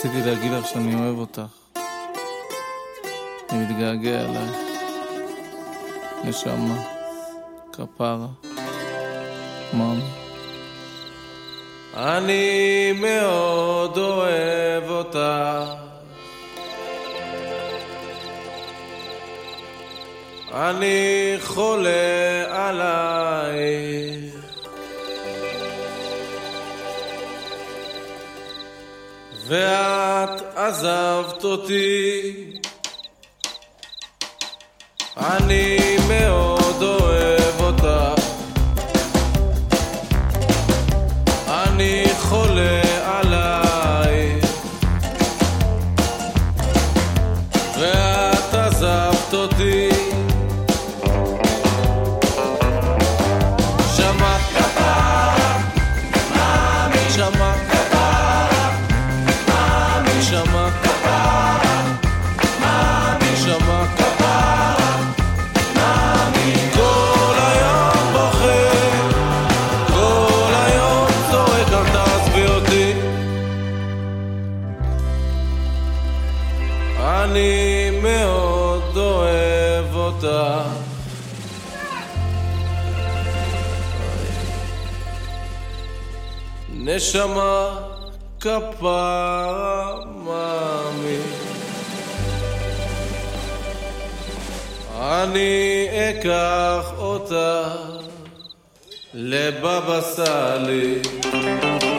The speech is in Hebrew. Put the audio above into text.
רציתי להגיד לך שאני אוהב אותך. אני מתגעגע אלייך. נשמה, כפרה, מאמי. אני מאוד אוהב אותך. אני חולה עלייך. ואת עזבת אותי. אני מאוד אוהב אותך. אני חולה עלייך. ואת עזבת אותי. שמעת כפרה, מאמי, שמעת כפרה, מאמי, שמעת כפרה, מאמי, שמעת כפרה, מאמי. כל היום בוכה, כל היום צועק, אל תעזבי אותי. אני מאוד אוהב אותך. נשמה, כפרה, מאמי. אני אקח אותה לבבא סאלי.